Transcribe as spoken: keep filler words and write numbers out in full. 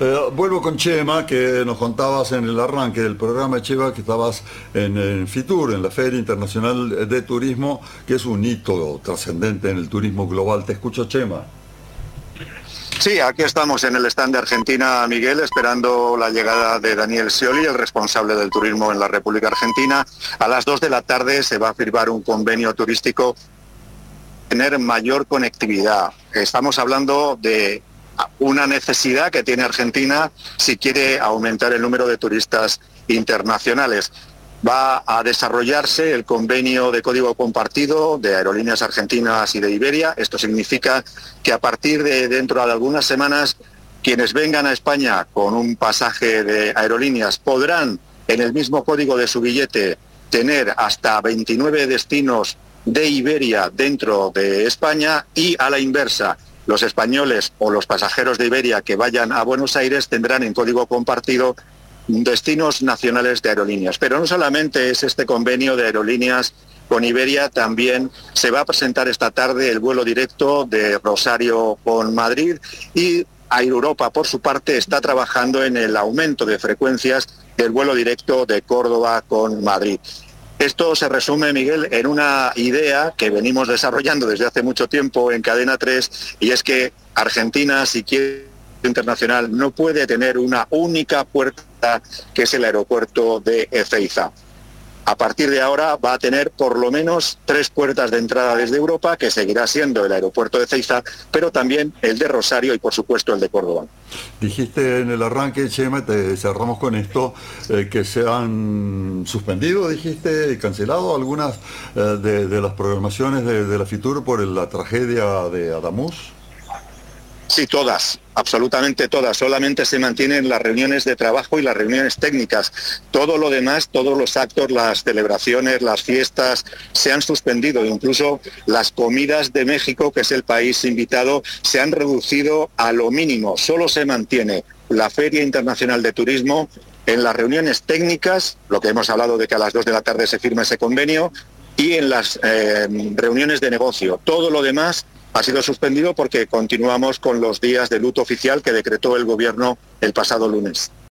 Eh, vuelvo con Chema, que nos contabas en el arranque del programa, Chema, que estabas en, en FITUR, en la Feria Internacional de Turismo, que es un hito trascendente en el turismo global. Te escucho, Chema. Sí, aquí estamos en el stand de Argentina, Miguel, esperando la llegada de Daniel Scioli, el responsable del turismo en la República Argentina. A las dos de la tarde se va a firmar un convenio turístico para tener mayor conectividad. Estamos hablando de una necesidad que tiene Argentina si quiere aumentar el número de turistas internacionales. Va a desarrollarse el convenio de código compartido de Aerolíneas Argentinas y de Iberia. Esto significa que a partir de dentro de algunas semanas, quienes vengan a España con un pasaje de aerolíneas podrán, en el mismo código de su billete, tener hasta veintinueve destinos de Iberia dentro de España, y a la inversa, los españoles o los pasajeros de Iberia que vayan a Buenos Aires tendrán en código compartido destinos nacionales de aerolíneas. Pero no solamente es este convenio de aerolíneas con Iberia, también se va a presentar esta tarde el vuelo directo de Rosario con Madrid, y Air Europa, por su parte, está trabajando en el aumento de frecuencias del vuelo directo de Córdoba con Madrid. Esto se resume, Miguel, en una idea que venimos desarrollando desde hace mucho tiempo en Cadena tres, y es que Argentina, si quiere internacional, no puede tener una única puerta, que es el aeropuerto de Ezeiza. A partir de ahora va a tener por lo menos tres puertas de entrada desde Europa, que seguirá siendo el aeropuerto de Ezeiza, pero también el de Rosario y, por supuesto, el de Córdoba. Dijiste en el arranque, Chema, te cerramos con esto, eh, que se han suspendido, dijiste, y cancelado algunas eh, de, de las programaciones de, de la FITUR por la tragedia de Adamuz. Sí, todas, absolutamente todas. Solamente se mantienen las reuniones de trabajo y las reuniones técnicas. Todo lo demás, todos los actos, las celebraciones, las fiestas, se han suspendido. Incluso las comidas de México, que es el país invitado, se han reducido a lo mínimo. Solo se mantiene la Feria Internacional de Turismo en las reuniones técnicas, lo que hemos hablado de que a las dos de la tarde se firma ese convenio, y en las eh, reuniones de negocio. Todo lo demás ha sido suspendido porque continuamos con los días de luto oficial que decretó el gobierno el pasado lunes.